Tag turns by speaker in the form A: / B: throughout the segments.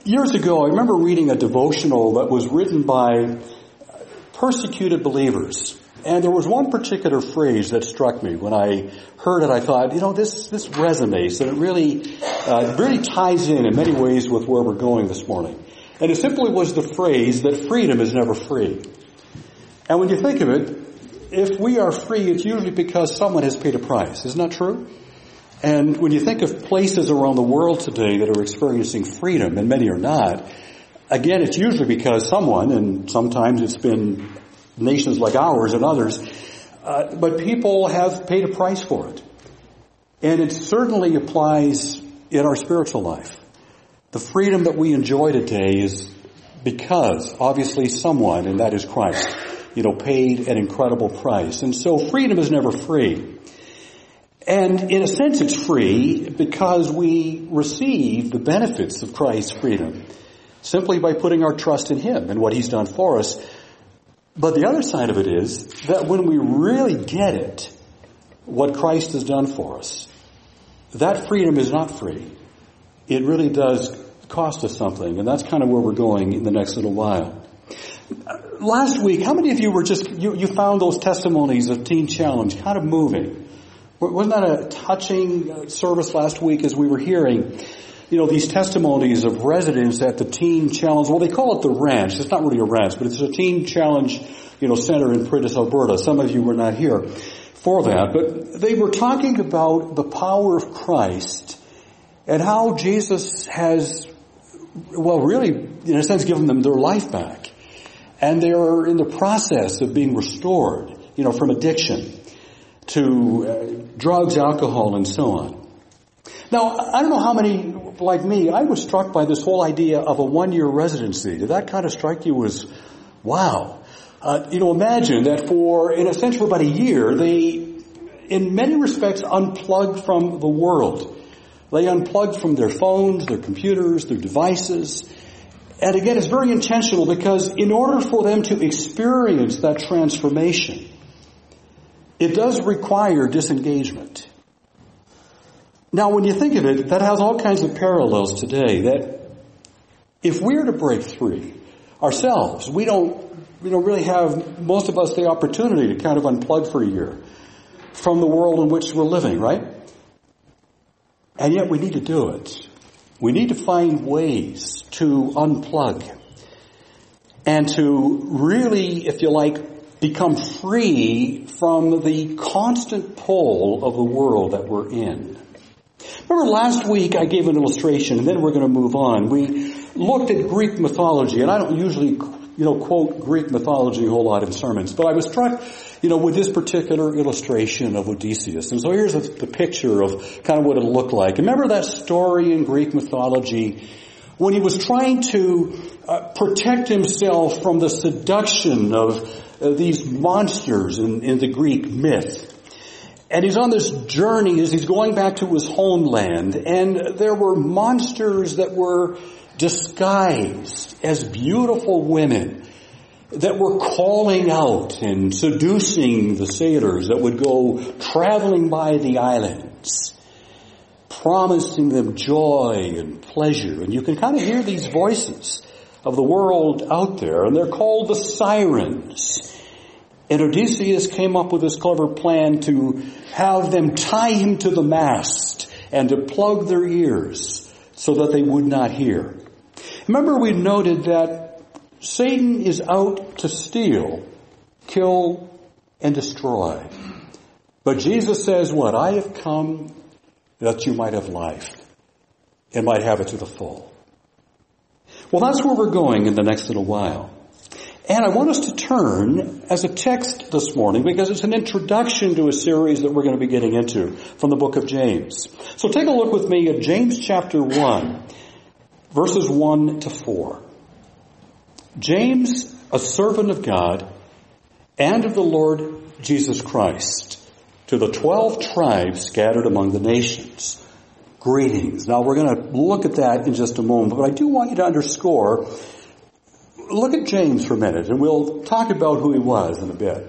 A: Years ago, I remember reading a devotional that was written by persecuted believers. And there was one particular phrase that struck me. When I heard it, I thought, this resonates, and it really ties in many ways with where we're going this morning. And it simply was the phrase that freedom is never free. And when you think of it, if we are free, it's usually because someone has paid a price. Isn't that true? And when you think of places around the world today that are experiencing freedom, and many are not, again, it's usually because someone, and sometimes it's been nations like ours and others, but people have paid a price for it. And it certainly applies in our spiritual life. The freedom that we enjoy today is because, obviously, someone, and that is Christ, paid an incredible price. And so freedom is never free. And in a sense it's free because we receive the benefits of Christ's freedom simply by putting our trust in Him and what He's done for us. But the other side of it is that when we really get it, what Christ has done for us, that freedom is not free. It really does cost us something, and that's kind of where we're going in the next little while. Last week, how many of you were you found those testimonies of Teen Challenge kind of moving? Wasn't that a touching service last week as we were hearing, these testimonies of residents at the Teen Challenge? Well, they call it the ranch. It's not really a ranch, but it's a Teen Challenge, center in Prentice, Alberta. Some of you were not here for that, but they were talking about the power of Christ and how Jesus has, really, in a sense, given them their life back. And they are in the process of being restored, from addiction to drugs, alcohol, and so on. Now, I don't know how many, like me, I was struck by this whole idea of a 1-year residency. Did that kind of strike you as, wow? Imagine that in a sense, for about a year, they, in many respects, unplugged from the world. They unplugged from their phones, their computers, their devices. And again, it's very intentional because in order for them to experience that transformation, it does require disengagement. Now, when you think of it, that has all kinds of parallels today. That if we're to break free ourselves, we don't really have, most of us, the opportunity to kind of unplug for a year from the world in which we're living, right? And yet we need to do it. We need to find ways to unplug and to really, if you like, become free from the constant pull of the world that we're in. Remember last week I gave an illustration, and then we're going to move on. We looked at Greek mythology, and I don't usually, quote Greek mythology a whole lot in sermons, but I was struck, with this particular illustration of Odysseus. And so here's the picture of kind of what it'll look like. Remember that story in Greek mythology when he was trying to protect himself from the seduction of these monsters in the Greek myth. And he's on this journey as he's going back to his homeland. And there were monsters that were disguised as beautiful women that were calling out and seducing the sailors that would go traveling by the islands, promising them joy and pleasure. And you can kind of hear these voices of the world out there, and they're called the sirens. And Odysseus came up with this clever plan to have them tie him to the mast and to plug their ears so that they would not hear. Remember, we noted that Satan is out to steal, kill, and destroy. But Jesus says what? I have come that you might have life and might have it to the full. Well, that's where we're going in the next little while. And I want us to turn as a text this morning because it's an introduction to a series that we're going to be getting into from the book of James. So take a look with me at James chapter 1, verses 1 to 4. James, a servant of God and of the Lord Jesus Christ, to the 12 tribes scattered among the nations. Greetings. Now we're going to look at that in just a moment, but I do want you to underscore, look at James for a minute, and we'll talk about who he was in a bit.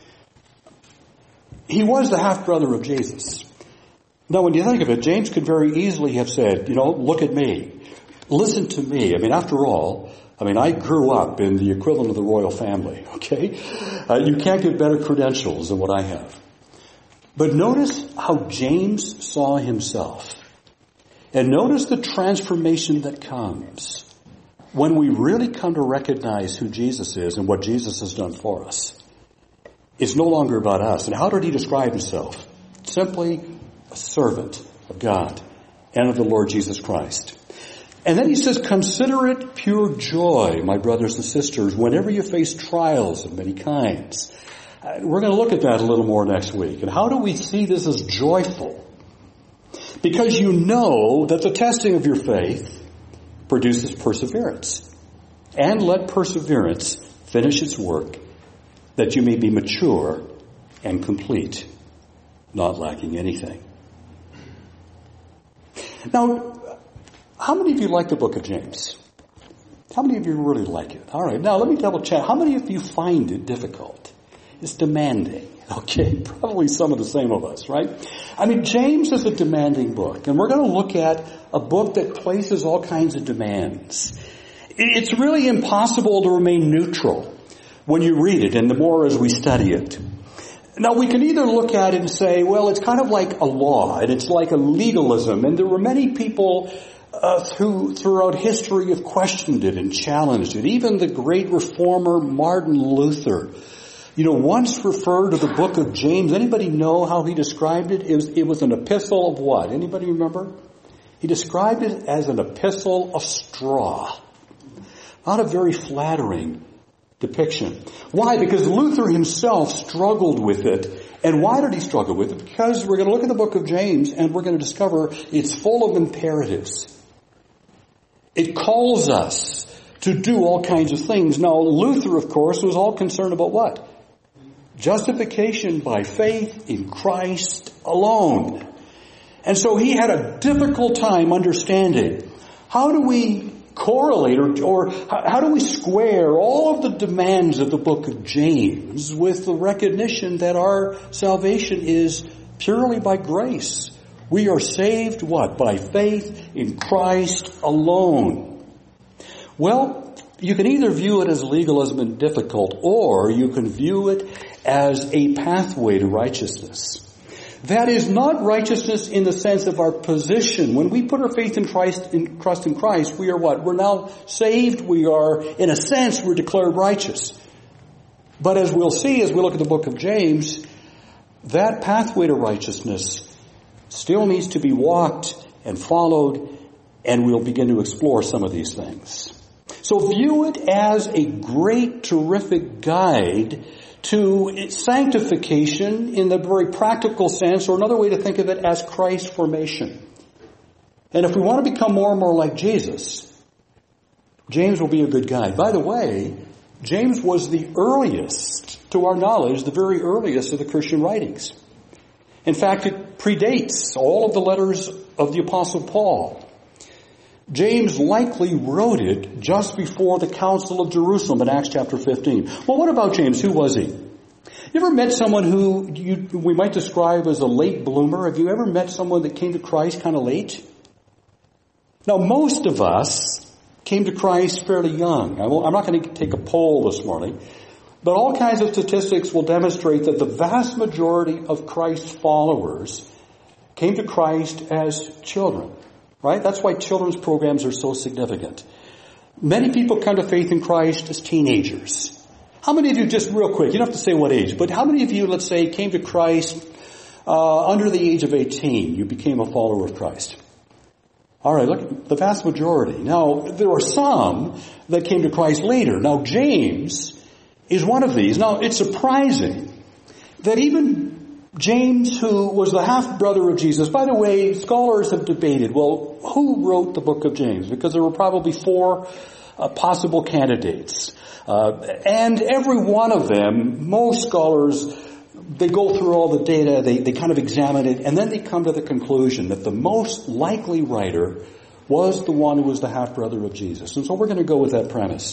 A: He was the half-brother of Jesus. Now when you think of it, James could very easily have said, look at me. listen to me. I mean, after all, I grew up in the equivalent of the royal family, okay? You can't get better credentials than what I have. But notice how James saw himself. And notice the transformation that comes when we really come to recognize who Jesus is and what Jesus has done for us. It's no longer about us. And how did he describe himself? Simply a servant of God and of the Lord Jesus Christ. And then he says, consider it pure joy, my brothers and sisters, whenever you face trials of many kinds. We're going to look at that a little more next week. And how do we see this as joyful? Because you know that the testing of your faith produces perseverance. And let perseverance finish its work, that you may be mature and complete, not lacking anything. Now, how many of you like the book of James? How many of you really like it? All right, now let me double check. How many of you find it difficult? It's demanding. Okay, probably some of the same of us, right? James is a demanding book, and we're going to look at a book that places all kinds of demands. It's really impossible to remain neutral when you read it, and the more as we study it. Now, we can either look at it and say, well, it's kind of like a law, and it's like a legalism, and there were many people throughout history have questioned it and challenged it. Even the great reformer Martin Luther, once referred to the book of James. Anybody know how he described it? It was an epistle of what? Anybody remember? He described it as an epistle of straw. Not a very flattering depiction. Why? Because Luther himself struggled with it. And why did he struggle with it? Because we're going to look at the book of James and we're going to discover it's full of imperatives. It calls us to do all kinds of things. Now, Luther, of course, was all concerned about what? Justification by faith in Christ alone. And so he had a difficult time understanding how do we correlate or how do we square all of the demands of the book of James with the recognition that our salvation is purely by grace. We are saved, what? By faith in Christ alone. Well, you can either view it as legalism and difficult, or you can view it as a pathway to righteousness. That is not righteousness in the sense of our position. When we put our faith in Christ, trust in Christ, we are what? We're now saved. We are, in a sense, we're declared righteous. But as we'll see as we look at the book of James, that pathway to righteousness still needs to be walked and followed, and we'll begin to explore some of these things. So view it as a great, terrific guide to sanctification in the very practical sense, or another way to think of it as Christ formation. And if we want to become more and more like Jesus, James will be a good guide. By the way, James was the earliest, to our knowledge, the very earliest of the Christian writings. In fact, it predates all of the letters of the Apostle Paul. James likely wrote it just before the Council of Jerusalem in Acts chapter 15. Well, what about James? Who was he? You ever met someone who we might describe as a late bloomer? Have you ever met someone that came to Christ kind of late? Now, most of us came to Christ fairly young. I'm not going to take a poll this morning, but all kinds of statistics will demonstrate that the vast majority of Christ's followers came to Christ as children. Right? That's why children's programs are so significant. Many people come to faith in Christ as teenagers. How many of you, just real quick, you don't have to say what age, but how many of you, let's say, came to Christ under the age of 18? You became a follower of Christ. All right, look, the vast majority. Now, there are some that came to Christ later. Now, James is one of these. Now, it's surprising that even James, who was the half-brother of Jesus, by the way, scholars have debated, well, who wrote the book of James? Because there were probably 4 possible candidates. And every one of them, most scholars, they go through all the data, they kind of examine it, and then they come to the conclusion that the most likely writer was the one who was the half-brother of Jesus. And so we're going to go with that premise.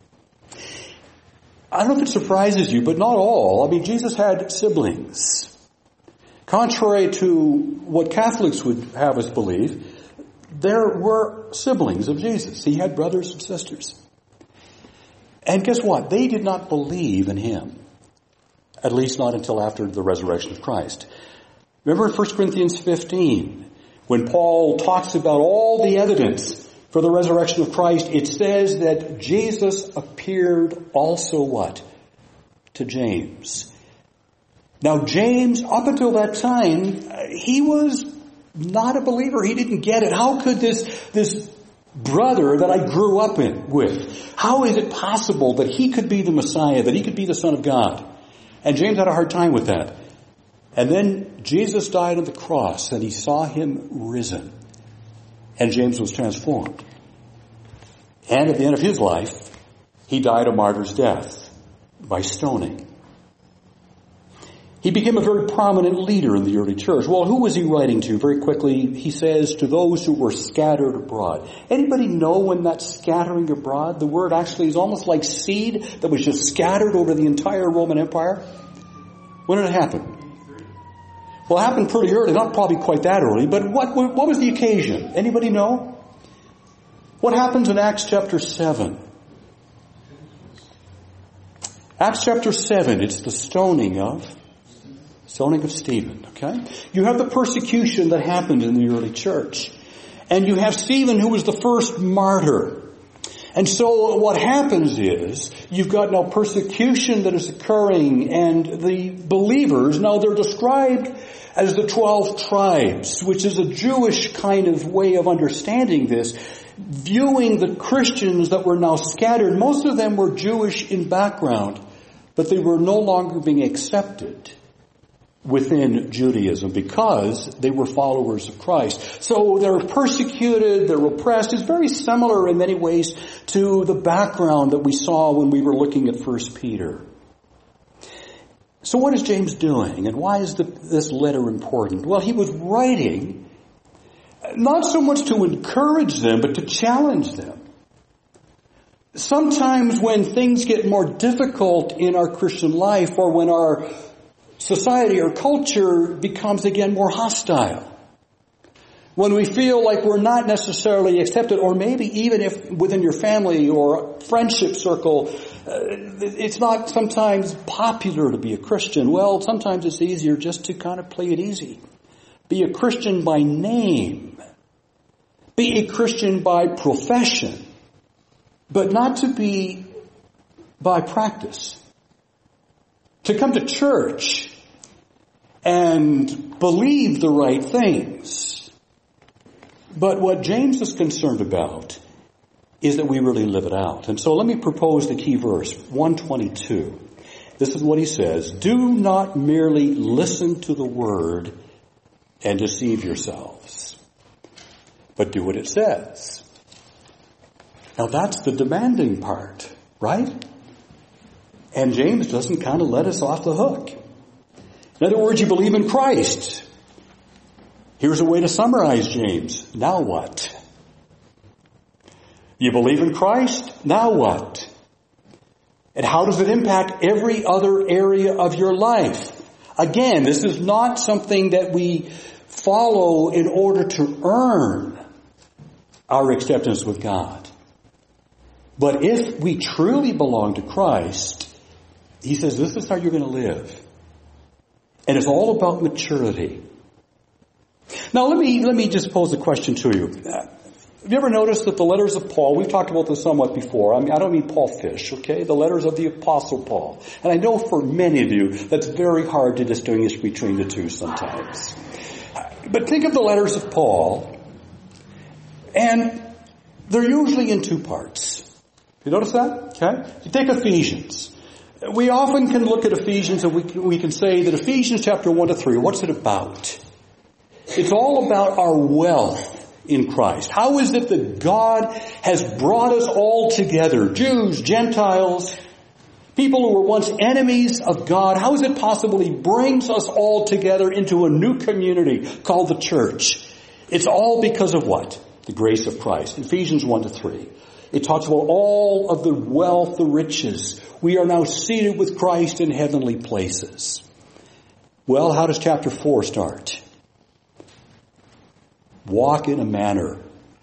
A: I don't know if it surprises you, but not all. Jesus had siblings. Contrary to what Catholics would have us believe, there were siblings of Jesus. He had brothers and sisters. And guess what? They did not believe in him. At least not until after the resurrection of Christ. Remember in 1 Corinthians 15, when Paul talks about all the evidence for the resurrection of Christ, it says that Jesus appeared also what? To James. Now James, up until that time, he was not a believer. He didn't get it. How could this brother that I grew up with, how is it possible that he could be the Messiah, that he could be the Son of God? And James had a hard time with that. And then Jesus died on the cross and he saw him risen. And James was transformed. And at the end of his life, he died a martyr's death by stoning. He became a very prominent leader in the early church. Well, who was he writing to? Very quickly, he says, to those who were scattered abroad. Anybody know when that scattering abroad, the word actually is almost like seed that was just scattered over the entire Roman Empire? When did it happen? Well, it happened pretty early, not probably quite that early, but what was the occasion? Anybody know? What happens in Acts chapter 7? Acts chapter 7, it's the stoning of Stephen, okay? You have the persecution that happened in the early church. And you have Stephen, who was the first martyr. And so what happens is, you've got now persecution that is occurring, and the believers, now they're described as the 12 tribes, which is a Jewish kind of way of understanding this, viewing the Christians that were now scattered. Most of them were Jewish in background, but they were no longer being accepted within Judaism because they were followers of Christ. So they're persecuted, they're oppressed. It's very similar in many ways to the background that we saw when we were looking at 1 Peter. So what is James doing, and why is this letter important? Well, he was writing not so much to encourage them, but to challenge them. Sometimes when things get more difficult in our Christian life, or when our society or culture becomes again more hostile, when we feel like we're not necessarily accepted, or maybe even if within your family or friendship circle, it's not sometimes popular to be a Christian. Well, sometimes it's easier just to kind of play it easy. Be a Christian by name. Be a Christian by profession. But not to be by practice. To come to church and believe the right things. But what James is concerned about is that we really live it out. And so let me propose the key verse, 122. This is what he says. Do not merely listen to the word and deceive yourselves, but do what it says. Now that's the demanding part, right? And James doesn't kind of let us off the hook. In other words, you believe in Christ. Here's a way to summarize James. Now what? You believe in Christ? Now what? And how does it impact every other area of your life? Again, this is not something that we follow in order to earn our acceptance with God. But if we truly belong to Christ, he says this is how you're going to live. And it's all about maturity. Now let me just pose a question to you. Have you ever noticed that the letters of Paul, we've talked about this somewhat before. I don't mean Paul Fish, okay? The letters of the Apostle Paul. And I know for many of you, that's very hard to distinguish between the two sometimes. But think of the letters of Paul, and they're usually in two parts. You notice that? Okay? You take Ephesians. We often can look at Ephesians and we can say that Ephesians chapter 1 to 3, what's it about? It's all about our wealth in Christ. How is it that God has brought us all together? Jews, Gentiles, people who were once enemies of God. How is it possible He brings us all together into a new community called the church? It's all because of what? The grace of Christ. Ephesians 1 to 3. It talks about all of the wealth, the riches. We are now seated with Christ in heavenly places. Well, how does chapter 4 start? Walk in a manner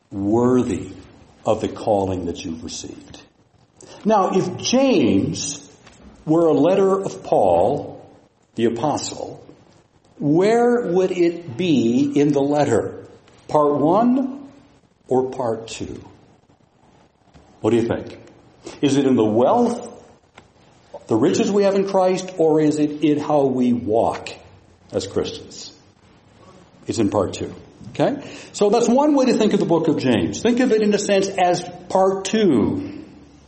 A: worthy of the calling that you've received. Now, if James were a letter of Paul, the apostle, where would it be in the letter? Part 1 or part 2? What do you think? Is it in the wealth, the riches we have in Christ, or is it in how we walk as Christians? It's in part 2. Okay? So that's one way to think of the book of James. Think of it in a sense as part 2.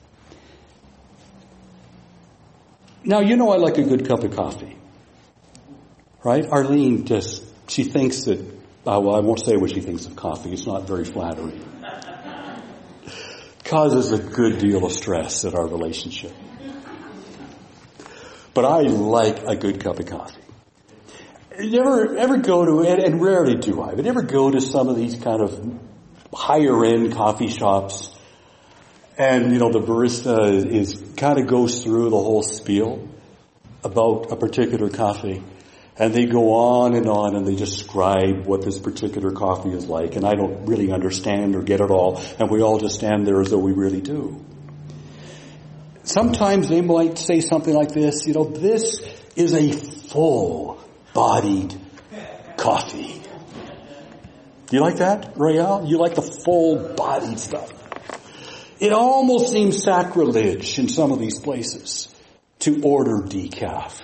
A: Now, you know I like a good cup of coffee. Right? Arlene she thinks that, well, I won't say what she thinks of coffee. It's not very flattering. Causes a good deal of stress in our relationship. But I like a good cup of coffee. You ever go to, and rarely do I, but you ever go to some of these kind of higher end coffee shops, and the barista kind of goes through the whole spiel about a particular coffee, and they go on and they describe what this particular coffee is like, and I don't really understand or get it all, and we all just stand there as though we really do. Sometimes they might say something like this, this is a full-bodied coffee. Do you like that, Royale? You like the full-bodied stuff. It almost seems sacrilege in some of these places to order decaf.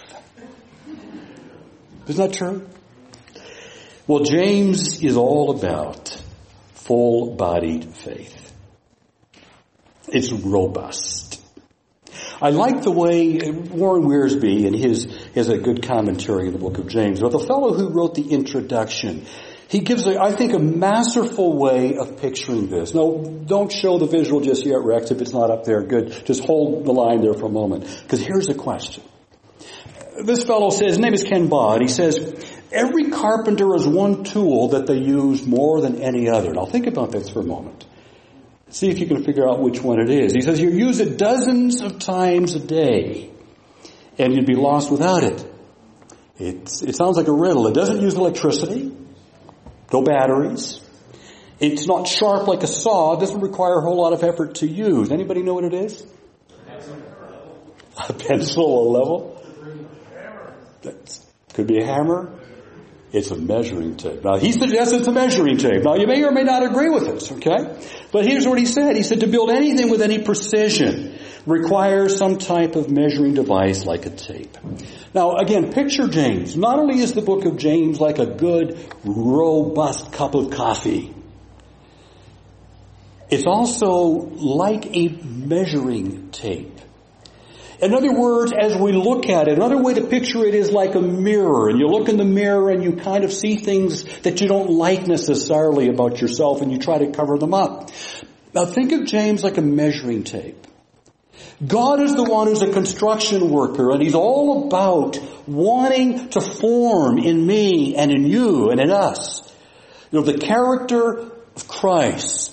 A: Isn't that true? Well, James is all about full-bodied faith. It's robust. I like the way Warren Wiersbe, and his a good commentary in the book of James, but the fellow who wrote the introduction, he gives, I think, a masterful way of picturing this. No, don't show the visual just yet, Rex, if it's not up there. Good. Just hold the line there for a moment. Because here's the question. This fellow says, his name is Ken Baugh, he says, every carpenter has one tool that they use more than any other. Now think about this for a moment. See if you can figure out which one it is. He says you use it dozens of times a day, and you'd be lost without it. It sounds like a riddle. It doesn't use electricity, no batteries. It's not sharp like a saw. It doesn't require a whole lot of effort to use. Anybody know what it is? A pencil, a level? That could be a hammer. It's a measuring tape. Now, he suggests it's a measuring tape. Now, you may or may not agree with this, okay? But here's what he said. He said to build anything with any precision requires some type of measuring device like a tape. Now, again, picture James. Not only is the book of James like a good, robust cup of coffee, it's also like a measuring tape. In other words, as we look at it, another way to picture it is like a mirror. And you look in the mirror and you kind of see things that you don't like necessarily about yourself, and you try to cover them up. Now think of James like a measuring tape. God is the one who's a construction worker, and He's all about wanting to form in me and in you and in us, the character of Christ.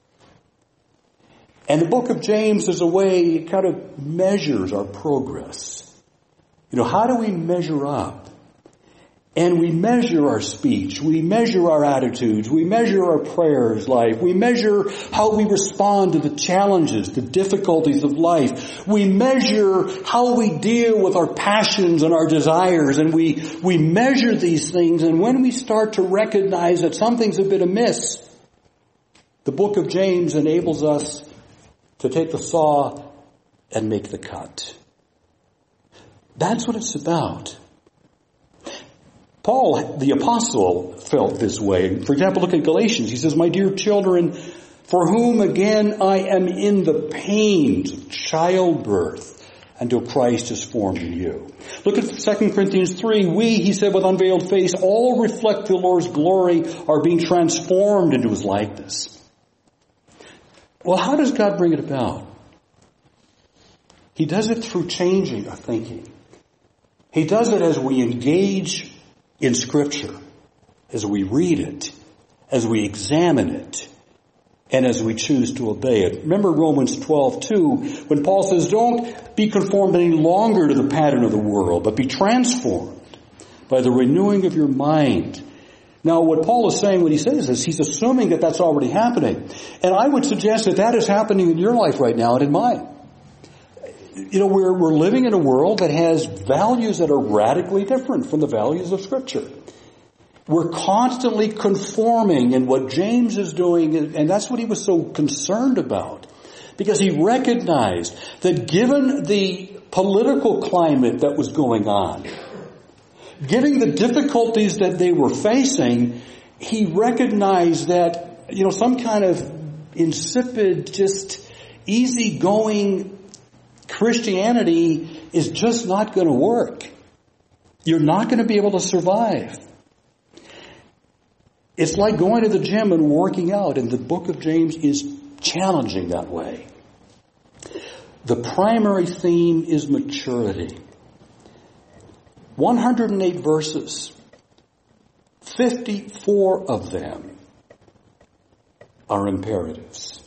A: And the book of James is a way it kind of measures our progress. How do we measure up? And we measure our speech. We measure our attitudes. We measure our prayers life. We measure how we respond to the challenges, the difficulties of life. We measure how we deal with our passions and our desires. And we measure these things. And when we start to recognize that something's a bit amiss, the book of James enables us to take the saw and make the cut. That's what it's about. Paul, the apostle, felt this way. For example, look at Galatians. He says, my dear children, for whom again I am in the pains of childbirth until Christ is formed in you. Look at 2 Corinthians 3. We, he said, with unveiled face, all reflect the Lord's glory, are being transformed into His likeness. Well, how does God bring it about? He does it through changing our thinking. He does it as we engage in Scripture, as we read it, as we examine it, and as we choose to obey it. Remember Romans 12:2, when Paul says, don't be conformed any longer to the pattern of the world, but be transformed by the renewing of your mind, Now, what Paul is saying when he says this, he's assuming that that's already happening. And I would suggest that that is happening in your life right now and in mine. You know, we're living in a world that has values that are radically different from the values of Scripture. We're constantly conforming, and what James is doing, and that's what he was so concerned about, because he recognized that given the political climate that was going on, given the difficulties that they were facing, he recognized that, you know, some kind of insipid, just easygoing Christianity is just not going to work. You're not going to be able to survive. It's like going to the gym and working out, and the book of James is challenging that way. The primary theme is maturity. 108 verses. 54 of them are imperatives.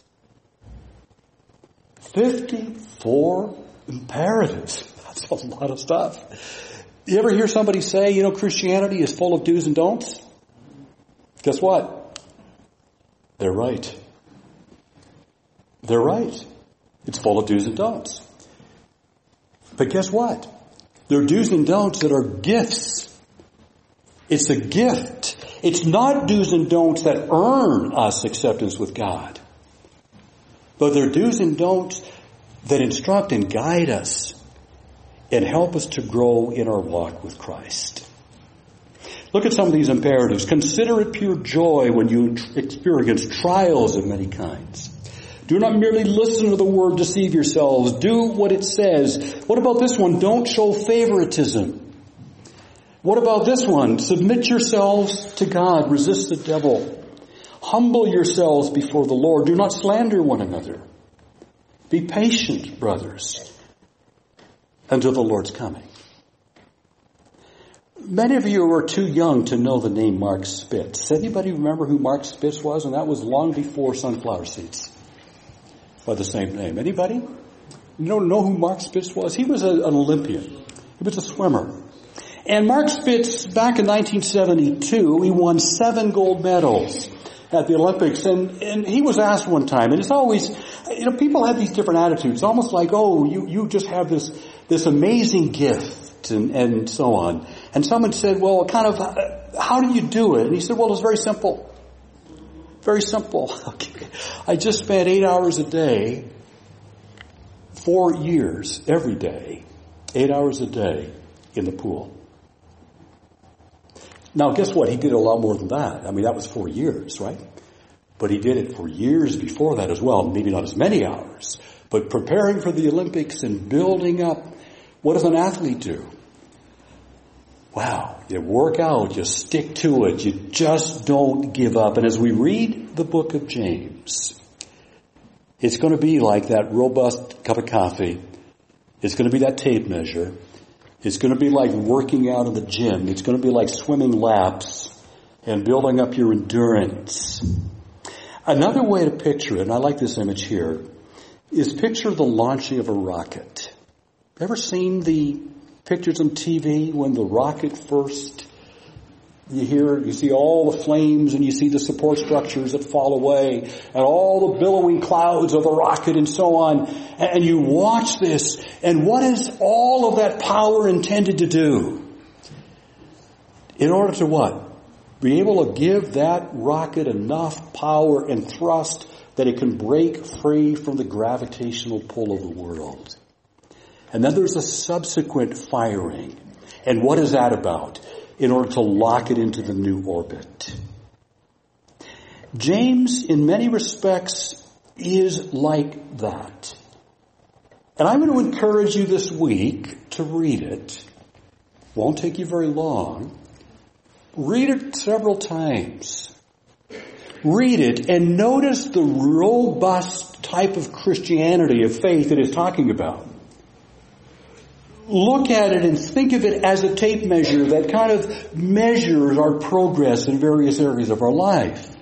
A: 54 imperatives. That's a lot of stuff. You ever hear somebody say, you know, Christianity is full of do's and don'ts? Guess what? They're right. They're right. It's full of do's and don'ts. But guess what? There are do's and don'ts that are gifts. It's a gift. It's not do's and don'ts that earn us acceptance with God. But they're do's and don'ts that instruct and guide us and help us to grow in our walk with Christ. Look at some of these imperatives. Consider it pure joy when you experience trials of many kinds. Do not merely listen to the word, deceive yourselves. Do what it says. What about this one? Don't show favoritism. What about this one? Submit yourselves to God. Resist the devil. Humble yourselves before the Lord. Do not slander one another. Be patient, brothers, until the Lord's coming. Many of you are too young to know the name Mark Spitz. Anybody remember who Mark Spitz was? And that was long before sunflower seeds by the same name. Anybody? You don't know who Mark Spitz was? He was an Olympian. He was a swimmer. And Mark Spitz, back in 1972, he won 7 gold medals at the Olympics. And he was asked one time, and it's always, you know, people have these different attitudes. Almost like, oh, you just have this amazing gift. And so on. And someone said, well, kind of, how do you do it? And he said, well, it's very simple. Very simple. Okay. I just spent 8 hours a day, 4 years, every day, 8 hours a day in the pool. Now, guess what? He did a lot more than that. I mean, that was 4 years, right? But he did it for years before that as well. Maybe not as many hours. But preparing for the Olympics and building up. What does an athlete do? Wow, you work out, you stick to it, you just don't give up. And as we read the book of James, it's going to be like that robust cup of coffee. It's going to be that tape measure. It's going to be like working out in the gym. It's going to be like swimming laps and building up your endurance. Another way to picture it, and I like this image here, is picture the launching of a rocket. Ever seen the pictures on TV when the rocket first, you see all the flames and you see the support structures that fall away and all the billowing clouds of the rocket and so on. And you watch this, and what is all of that power intended to do? In order to what? Be able to give that rocket enough power and thrust that it can break free from the gravitational pull of the world. And then there's a subsequent firing. And what is that about? In order to lock it into the new orbit. James, in many respects, is like that. And I'm going to encourage you this week to read it. Won't take you very long. Read it several times. Read it and notice the robust type of Christianity, of faith it is talking about. Look at it and think of it as a tape measure that kind of measures our progress in various areas of our life.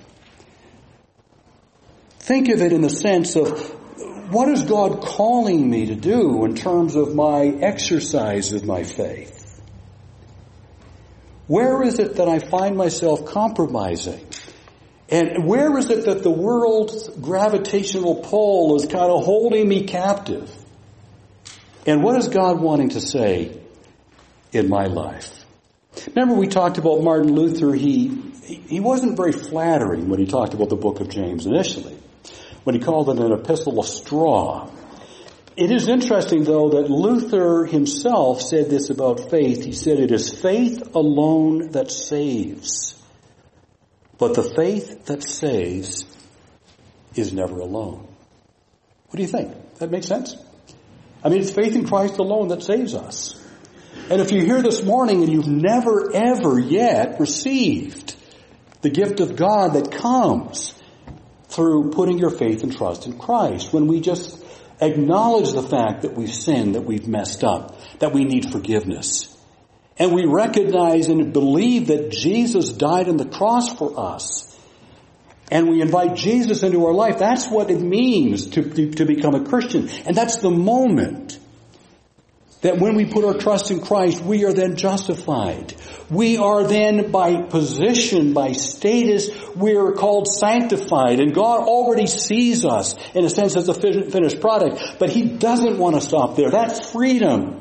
A: Think of it in the sense of, what is God calling me to do in terms of my exercise of my faith? Where is it that I find myself compromising? And where is it that the world's gravitational pull is kind of holding me captive? And what is God wanting to say in my life? Remember we talked about Martin Luther. He wasn't very flattering when he talked about the book of James initially, when he called it an epistle of straw. It is interesting, though, that Luther himself said this about faith. He said, "It is faith alone that saves. But the faith that saves is never alone." What do you think? That makes sense? I mean, it's faith in Christ alone that saves us. And if you're here this morning and you've never, ever yet received the gift of God that comes through putting your faith and trust in Christ, when we just acknowledge the fact that we've sinned, that we've messed up, that we need forgiveness, and we recognize and believe that Jesus died on the cross for us, and we invite Jesus into our life, that's what it means to become a Christian. And that's the moment that when we put our trust in Christ, we are then justified. We are then, by position, by status, we are called sanctified. And God already sees us, in a sense, as a finished product. But He doesn't want to stop there. That freedom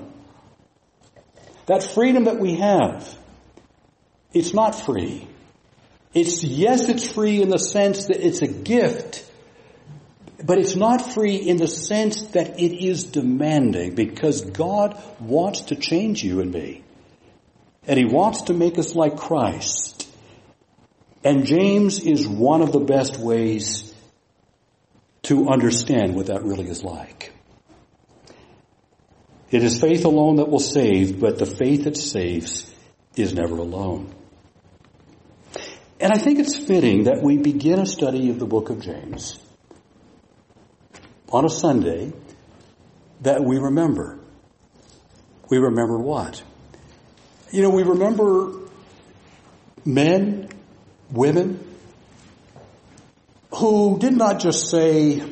A: that we have, it's not free. It's free in the sense that it's a gift. But it's not free in the sense that it is demanding, because God wants to change you and me. And He wants to make us like Christ. And James is one of the best ways to understand what that really is like. It is faith alone that will save, but the faith that saves is never alone. And I think it's fitting that we begin a study of the book of James on a Sunday that we remember. We remember what? We remember men, women, who did not just say,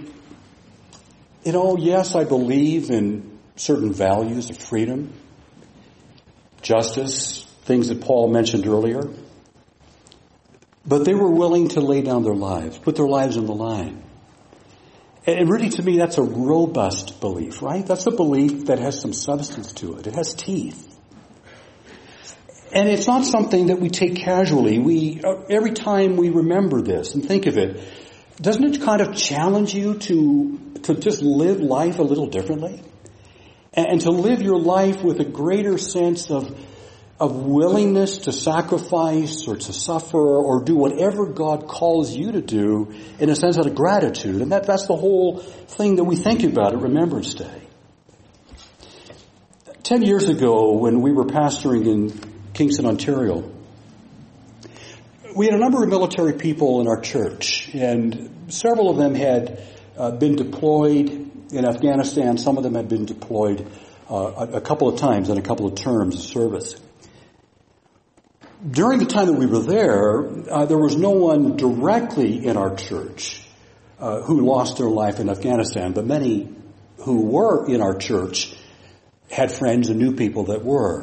A: yes, I believe in certain values of freedom, justice, things that Paul mentioned earlier, but they were willing to lay down their lives, put their lives on the line. And really, to me, that's a robust belief, right? That's a belief that has some substance to it. It has teeth. And it's not something that we take casually. Every time we remember this and think of it, doesn't it kind of challenge you to just live life a little differently? And to live your life with a greater sense of willingness to sacrifice or to suffer or do whatever God calls you to do, in a sense of gratitude. And that's the whole thing that we think about at Remembrance Day. 10 years ago, when we were pastoring in Kingston, Ontario, we had a number of military people in our church, and several of them had been deployed in Afghanistan. Some of them had been deployed a couple of times in a couple of terms of service. During the time that we were there was no one directly in our church who lost their life in Afghanistan, but many who were in our church had friends and knew people that were.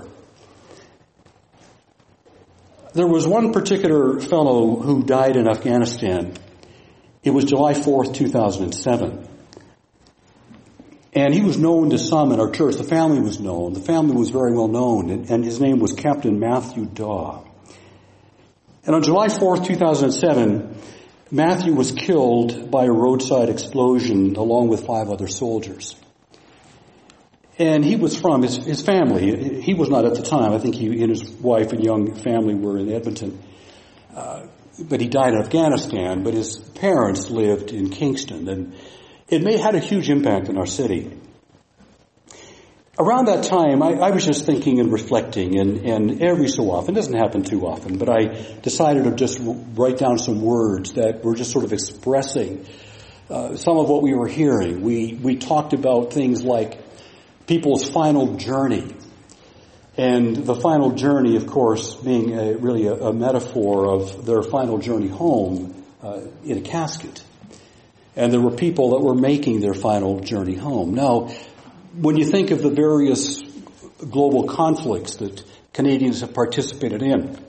A: There was one particular fellow who died in Afghanistan. It was July 4th, 2007. And he was known to some in our church. The family was known. The family was very well known. And his name was Captain Matthew Daw. And on July 4th, 2007, Matthew was killed by a roadside explosion along with 5 other soldiers. And he was from his family. He was not at the time. I think he and his wife and young family were in Edmonton. But he died in Afghanistan, but his parents lived in Kingston. And it had a huge impact on our city. Around that time, I was just thinking and reflecting, and every so often, it doesn't happen too often, but I decided to just write down some words that were just sort of expressing some of what we were hearing. We talked about things like people's final journey, and the final journey, of course, being really a metaphor of their final journey home in a casket. And there were people that were making their final journey home. Now, when you think of the various global conflicts that Canadians have participated in.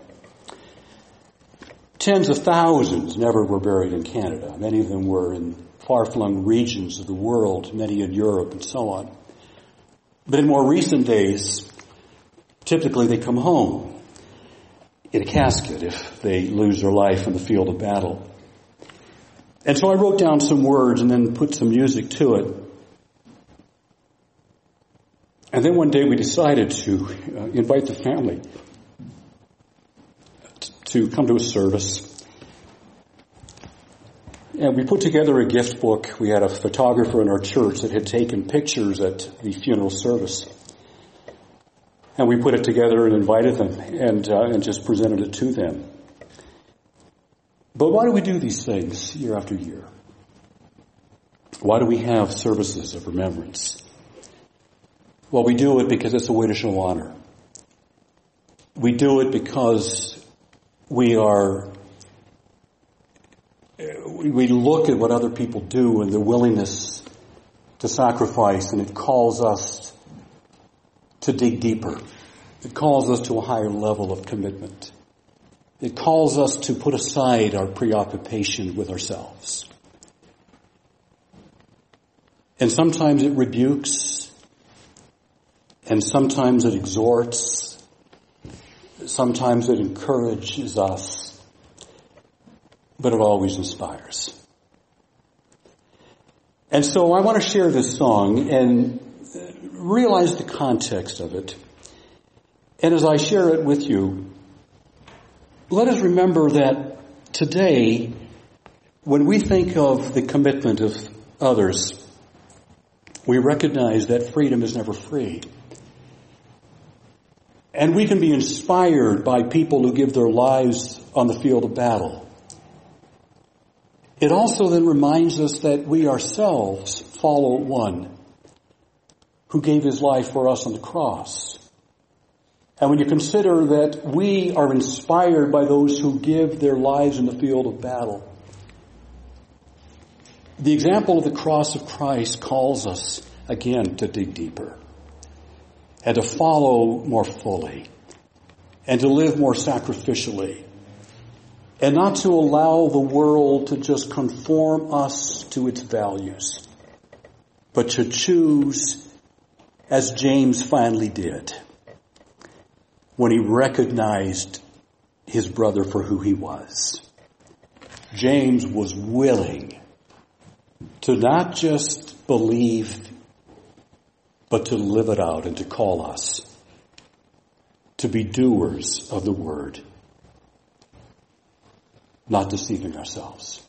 A: Tens of thousands never were buried in Canada. Many of them were in far-flung regions of the world, many in Europe and so on. But in more recent days, typically they come home in a casket if they lose their life in the field of battle. And so I wrote down some words and then put some music to it. And then one day we decided to invite the family to come to a service. And we put together a gift book. We had a photographer in our church that had taken pictures at the funeral service. And we put it together and invited them and just presented it to them. But why do we do these things year after year? Why do we have services of remembrance? Well, we do it because it's a way to show honor. We do it because we look at what other people do and their willingness to sacrifice, and it calls us to dig deeper. It calls us to a higher level of commitment. It calls us to put aside our preoccupation with ourselves. And sometimes it rebukes, and sometimes it exhorts, sometimes it encourages us, but it always inspires. And so I want to share this song and realize the context of it. And as I share it with you, let us remember that today, when we think of the commitment of others, we recognize that freedom is never free. And we can be inspired by people who give their lives on the field of battle. It also then reminds us that we ourselves follow one who gave his life for us on the cross. And when you consider that we are inspired by those who give their lives in the field of battle, the example of the cross of Christ calls us again to dig deeper and to follow more fully and to live more sacrificially, and not to allow the world to just conform us to its values, but to choose as James finally did when he recognized his brother for who he was. James was willing to not just believe, but to live it out and to call us to be doers of the word, not deceiving ourselves.